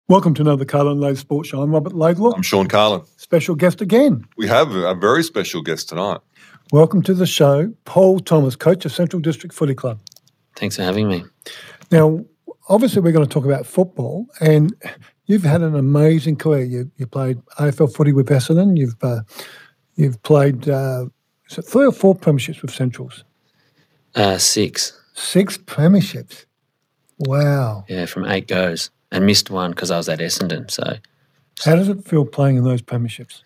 Welcome to another Carlin Laidlaw Sports Show. I'm Robert Laidlaw. I'm Sean Carlin. Special guest again. We have a very special guest tonight. Welcome to the show, Paul Thomas, coach of Central District Footy Club. Thanks for having me. Now, obviously we're going to talk about football, and you've had an amazing career. You played AFL footy with Essendon. You've played is it 3 or 4 premierships with Centrals? 6. 6 premierships. Wow. Yeah, from 8 goes. And missed one because I was at Essendon. So, how does it feel playing in those premierships?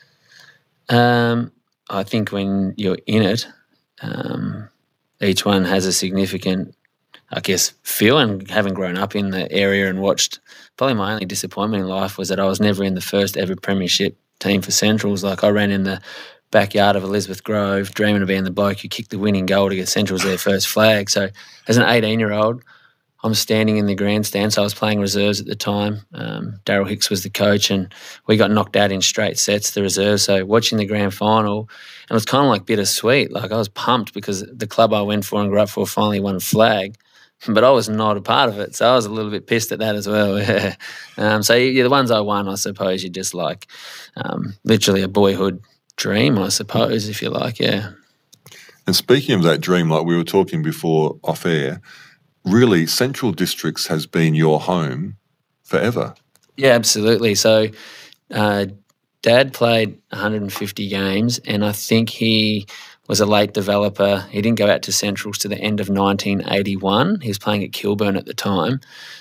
I think when you're in it, each one has a significant, feel. And having grown up in the area and watched, probably my only disappointment in life was that I was never in the first ever premiership team for Centrals. Like, I ran in the backyard of Elizabeth Grove, dreaming of being the bloke who kicked the winning goal to get Centrals their first flag. So, as an 18-year-old, I'm standing in the grandstand, so I was playing reserves at the time. Daryl Hicks was the coach, and we got knocked out in straight sets, the reserves. So watching the grand final, and it was kind of like bittersweet. Like, I was pumped because the club I went for and grew up for finally won a flag, but I was not a part of it. So I was a little bit pissed at that as well. The ones I won, I suppose, you're just like literally a boyhood dream, I suppose, if you like, yeah. And speaking of that dream, like we were talking before off air, really, Central Districts has been your home forever. Yeah, absolutely. So Dad played 150 games, and I think he was a late developer. He didn't go out to Centrals to the end of 1981. He was playing at Kilburn at the time.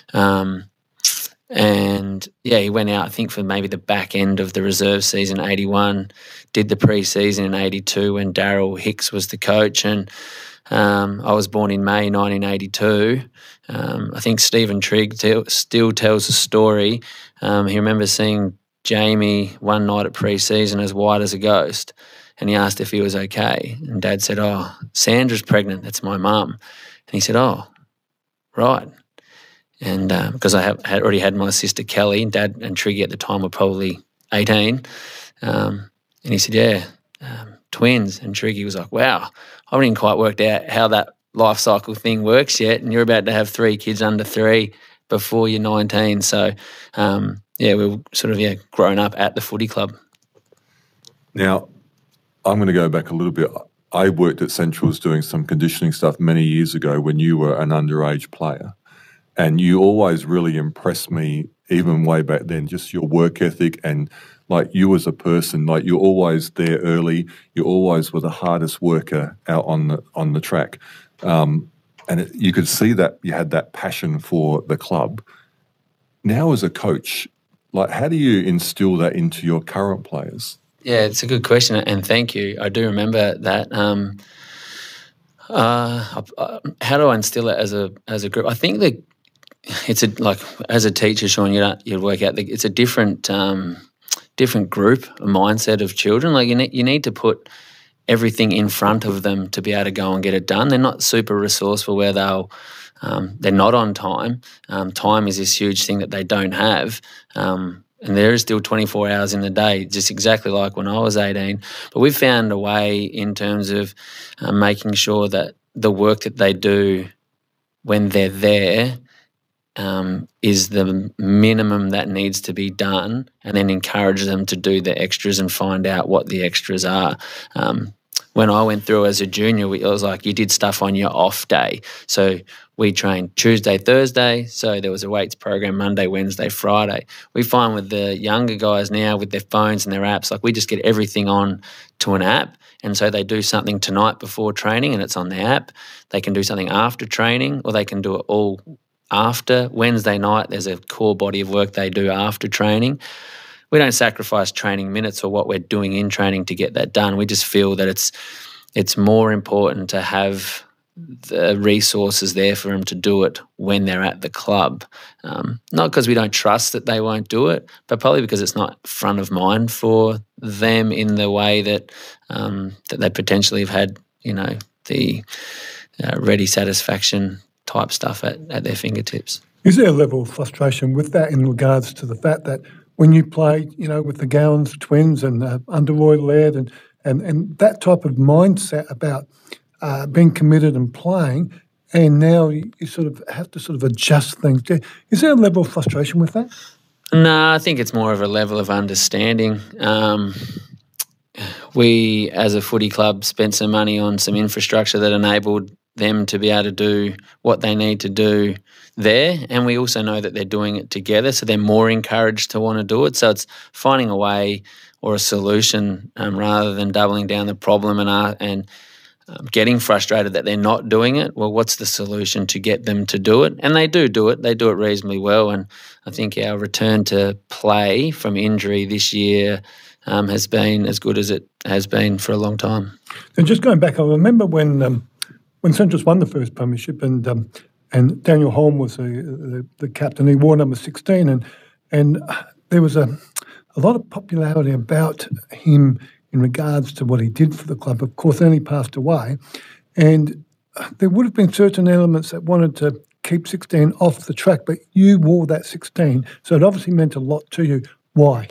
He went out, I think, for maybe the back end of the reserve season, 81, did the pre-season in 82 when Daryl Hicks was the coach, and I was born in May 1982. I think Stephen Trigg still tells a story. He remembers seeing Jamie one night at pre-season as white as a ghost, and he asked if he was okay. And Dad said, "Oh, Sandra's pregnant. That's my mum." And he said, "Oh, right." And because I had already had my sister Kelly, Dad and Triggy at the time were probably 18. And he said, "Yeah, twins." And Triggy was like, "Wow, I haven't even quite worked out how that life cycle thing works yet, and you're about to have 3 kids under 3 before you're 19. So, we were sort of, grown up at the footy club. Now, I'm going to go back a little bit. I worked at Centrals doing some conditioning stuff many years ago when you were an underage player, and you always really impressed me, even way back then, just your work ethic and like you as a person. Like, you're always there early. You always were the hardest worker out on the track. You could see that you had that passion for the club. Now as a coach, like, how do you instill that into your current players? Yeah, it's a good question, and thank you. I do remember that. How do I instill it as a group? I think that it's as a teacher, Sean, you'd work out that it's a different group, a mindset of children. Like, you need to put everything in front of them to be able to go and get it done. They're not super resourceful where they're not on time. Time is this huge thing that they don't have. And there is still 24 hours in the day, just exactly like when I was 18. But we've found a way in terms of making sure that the work that they do when they're there is the minimum that needs to be done, and then encourage them to do the extras and find out what the extras are. When I went through as a junior, it was like you did stuff on your off day. So we trained Tuesday, Thursday, so there was a weights program Monday, Wednesday, Friday. We find with the younger guys now with their phones and their apps, like, we just get everything on to an app, and so they do something tonight before training and it's on the app. They can do something after training, or they can do it all after. Wednesday night, there's a core body of work they do after training. We don't sacrifice training minutes or what we're doing in training to get that done. We just feel that it's more important to have the resources there for them to do it when they're at the club. Not because we don't trust that they won't do it, but probably because it's not front of mind for them in the way that that they potentially have had, the ready satisfaction type stuff at their fingertips. Is there a level of frustration with that in regards to the fact that when you played, with the Gowans twins and under Roy Laird and that type of mindset about being committed and playing, and now you sort of have to sort of adjust things. Is there a level of frustration with that? No, I think it's more of a level of understanding. We, as a footy club, spent some money on some infrastructure that enabled them to be able to do what they need to do there, and we also know that they're doing it together, so they're more encouraged to want to do it. So it's finding a way or a solution rather than doubling down the problem and getting frustrated that they're not doing it. Well, what's the solution to get them to do it? And they do it. They do it reasonably well, and I think our return to play from injury this year has been as good as it has been for a long time. And just going back, I remember when Centrals won the first premiership, and Daniel Holm was the captain. He wore number 16, and there was a lot of popularity about him in regards to what he did for the club. Of course, then he passed away, and there would have been certain elements that wanted to keep 16 off the track, but you wore that 16, so it obviously meant a lot to you. Why?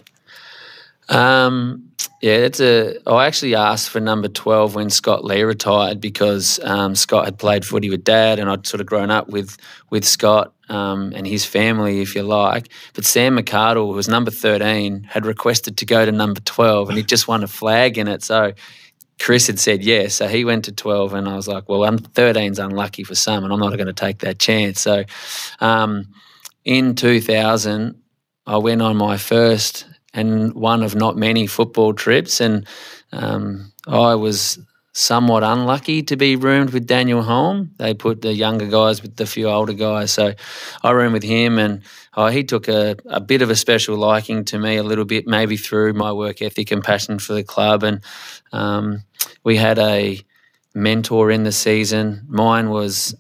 I actually asked for number 12 when Scott Lee retired because Scott had played footy with Dad, and I'd sort of grown up with Scott and his family, if you like. But Sam McArdle, who was number 13, had requested to go to number 12, and he'd just won a flag in it. So Chris had said yes, so he went to 12, and I was like, well, 13's unlucky for some, and I'm not going to take that chance. So in 2000, I went on my first and one of not many football trips, and I was somewhat unlucky to be roomed with Daniel Holm. They put the younger guys with the few older guys, so I roomed with him, and he took a bit of a special liking to me, a little bit maybe through my work ethic and passion for the club, and we had a mentor in the season. Mine was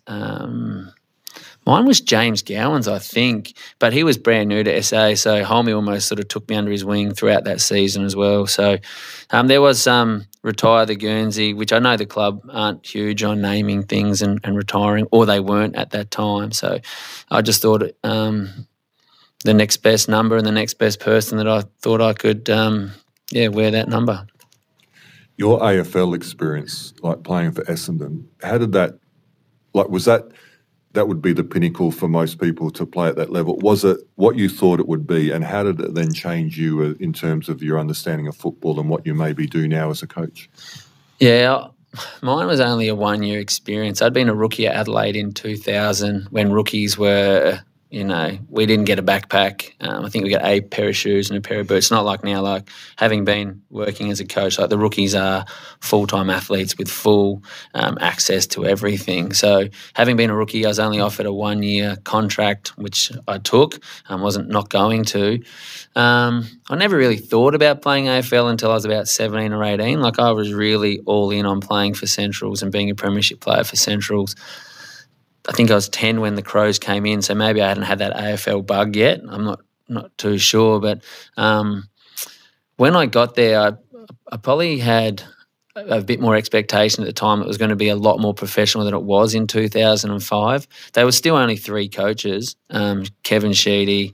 James Gowans, I think, but he was brand new to SA, so Holmie almost sort of took me under his wing throughout that season as well. So there was Retire the Guernsey, which I know the club aren't huge on naming things and retiring, or they weren't at that time. So I just thought the next best number and the next best person that I thought I could wear that number. Your AFL experience, like playing for Essendon, how did that, was that would be the pinnacle for most people to play at that level? Was it what you thought it would be, and how did it then change you in terms of your understanding of football and what you maybe do now as a coach? Yeah, mine was only a one-year experience. I'd been a rookie at Adelaide in 2000 when rookies were, we didn't get a backpack. I think we got a pair of shoes and a pair of boots. Not like now, like having been working as a coach, like the rookies are full-time athletes with full access to everything. So having been a rookie, I was only offered a one-year contract, which I took. Wasn't not going to. I never really thought about playing AFL until I was about 17 or 18. Like I was really all in on playing for Centrals and being a premiership player for Centrals. I think I was 10 when the Crows came in, so maybe I hadn't had that AFL bug yet. I'm not too sure. But when I got there, I probably had a bit more expectation at the time. It was going to be a lot more professional than it was in 2005. There were still only three coaches, Kevin Sheedy,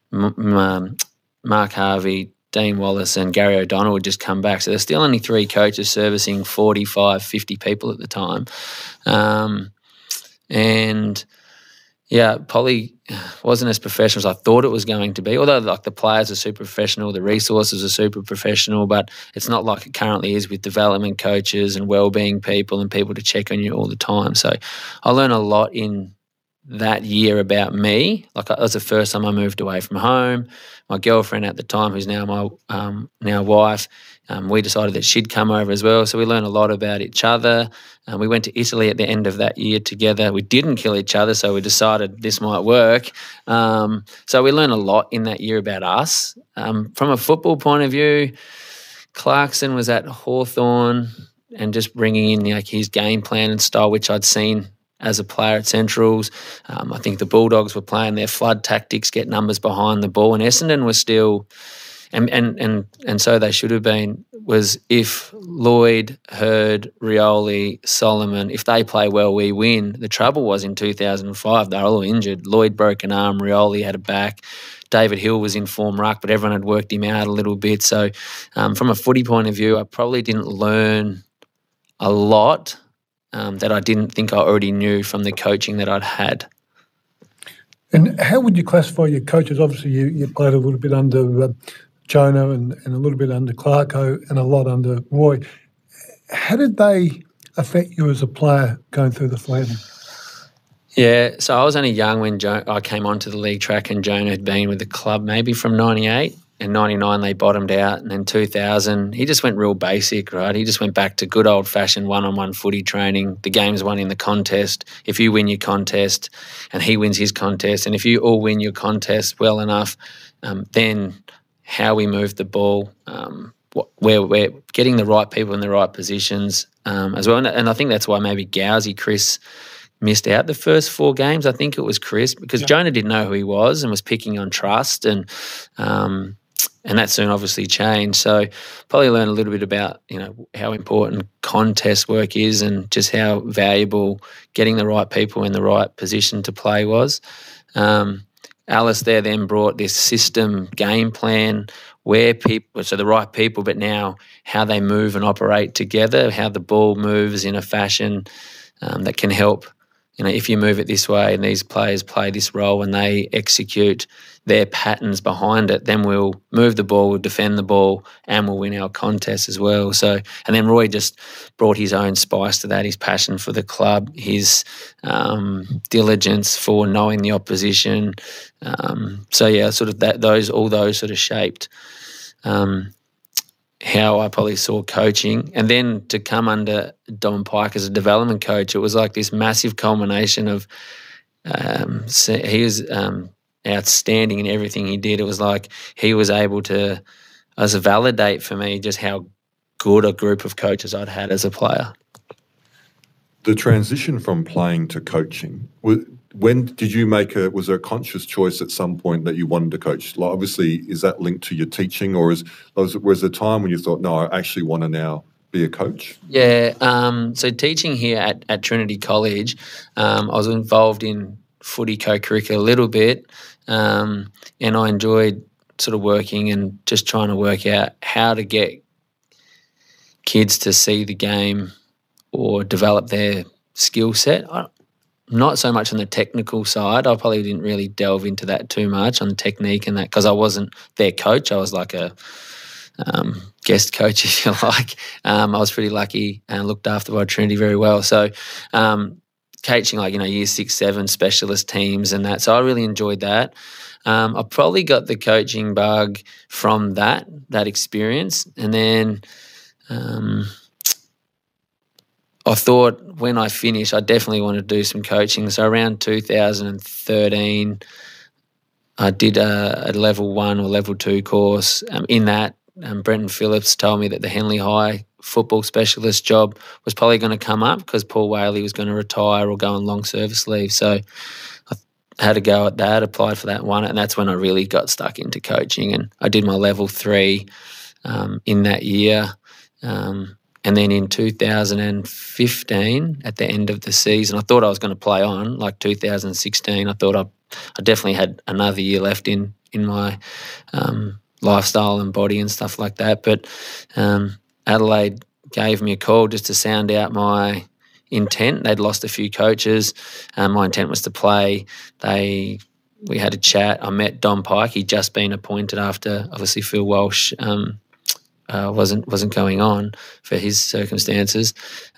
Mark Harvey, Dean Wallace and Gary O'Donnell had just come back. So there's still only three coaches servicing 45, 50 people at the time. And yeah, probably wasn't as professional as I thought it was going to be, although like the players are super professional, the resources are super professional, but it's not like it currently is with development coaches and wellbeing people and people to check on you all the time. So I learned a lot in that year about me. Like that was the first time I moved away from home. My girlfriend at the time, who's now my now wife, we decided that she'd come over as well. So we learned a lot about each other. We went to Italy at the end of that year together. We didn't kill each other, so we decided this might work. So we learned a lot in that year about us. From a football point of view, Clarkson was at Hawthorn and just bringing in like his game plan and style, which I'd seen as a player at Centrals. I think the Bulldogs were playing their flood tactics, get numbers behind the ball, and Essendon was still, and so they should have been, was if Lloyd, Hurd, Rioli, Solomon, if they play well, we win. The trouble was in 2005, they were all injured. Lloyd broke an arm, Rioli had a back. David Hill was in form ruck, but everyone had worked him out a little bit. So from a footy point of view, I probably didn't learn a lot that I didn't think I already knew from the coaching that I'd had. And how would you classify your coaches? Obviously, you played a little bit under Jonah and a little bit under Clarko and a lot under Roy. How did they affect you as a player going through the flattening? Yeah, so I was only young when I came onto the league track, and Jonah had been with the club maybe from 98. In 99, they bottomed out. And then 2000, he just went real basic, right? He just went back to good old-fashioned one-on-one footy training. The game's won in the contest. If you win your contest and he wins his contest, and if you all win your contest well enough, then how we move the ball, where we're getting the right people in the right positions as well. And I think that's why maybe Gowsy, Chris, missed out the first 4 games. I think it was Chris, because Jonah didn't know who he was and was picking on trust, and that soon obviously changed. So probably learned a little bit about, how important contest work is, and just how valuable getting the right people in the right position to play was. Alice there then brought this system game plan where people, so the right people, but now how they move and operate together, how the ball moves in a fashion that can help. If you move it this way and these players play this role and they execute their patterns behind it, then we'll move the ball, we'll defend the ball, and we'll win our contest as well. So, and then Roy just brought his own spice to that, his passion for the club, his diligence for knowing the opposition. Sort of all those sort of shaped how I probably saw coaching. And then to come under Don Pike as a development coach, it was like this massive culmination of he was outstanding in everything he did. It was like he was able to, as a validate for me, just how good a group of coaches I'd had as a player. The transition from playing to coaching, when did you was there a conscious choice at some point that you wanted to coach? Like, obviously, is that linked to your teaching, or was there a time when you thought, no, I actually want to now be a coach? Yeah, so teaching here at Trinity College, I was involved in footy co-curricular a little bit, and I enjoyed sort of working and just trying to work out how to get kids to see the game or develop their skill set. Not so much on the technical side. I probably didn't really delve into that too much on the technique and that, because I wasn't their coach. I was like a guest coach, if you like. I was pretty lucky and looked after by Trinity very well. So coaching year 6, 7 specialist teams and that. So I really enjoyed that. I probably got the coaching bug from that experience. And then I thought when I finished, I definitely wanted to do some coaching. So around 2013, I did a level 1 or level 2 course. In that, Brenton Phillips told me that the Henley High football specialist job was probably going to come up because Paul Whaley was going to retire or go on long service leave. So I had a go at that, applied for that one, and that's when I really got stuck into coaching. And I did my level 3 in that year. And then in 2015, at the end of the season, I thought I was going to play on, like 2016. I thought I definitely had another year left in my lifestyle and body and stuff like that. But Adelaide gave me a call just to sound out my intent. They'd lost a few coaches. My intent was to play. We had a chat. I met Don Pike. He'd just been appointed after, obviously, Phil Walsh wasn't going on for his circumstances,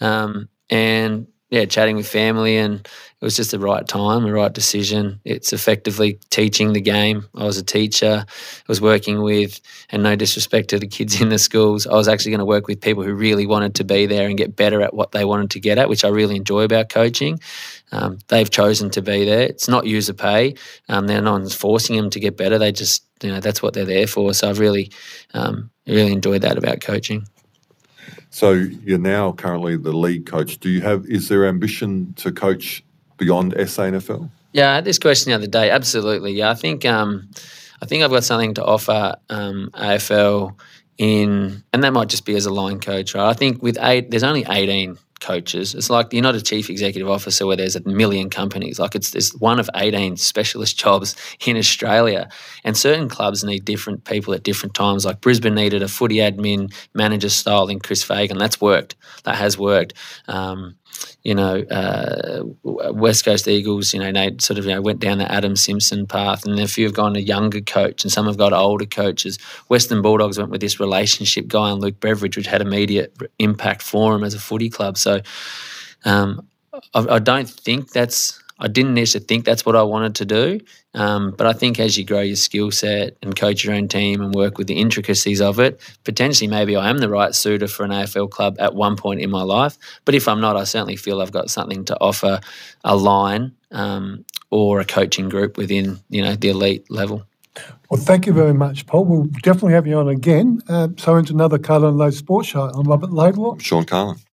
and chatting with family, and it was just the right time, the right decision. It's effectively teaching the game. I was a teacher. I was working with, and no disrespect to the kids in the schools, I was actually going to work with people who really wanted to be there and get better at what they wanted to get at, which I really enjoy about coaching. They've chosen to be there. It's not user pay. No one's forcing them to get better. They just, that's what they're there for. So I've really enjoyed that about coaching. So you're now currently the league coach. Is there ambition to coach beyond SANFL? Yeah, I had this question the other day. Absolutely. Yeah, I think I've got something to offer AFL and that might just be as a line coach, right? I think there's only 18 coaches. It's like you're not a chief executive officer where there's a million companies. Like it's one of 18 specialist jobs in Australia, and certain clubs need different people at different times. Like Brisbane needed a footy admin manager style in Chris Fagan. That has worked. West Coast Eagles, they sort of, went down the Adam Simpson path, and a few have gone a younger coach, and some have got older coaches. Western Bulldogs went with this relationship guy and Luke Beveridge, which had immediate impact for him as a footy club. So I don't think I didn't necessarily think that's what I wanted to do, but I think as you grow your skill set and coach your own team and work with the intricacies of it, potentially maybe I am the right suitor for an AFL club at one point in my life. But if I'm not, I certainly feel I've got something to offer a line or a coaching group within the elite level. Well, thank you very much, Paul. We'll definitely have you on again. So into another Carlin Lowe Sports Show. I'm Robert Laidlaw. Sean Carlin.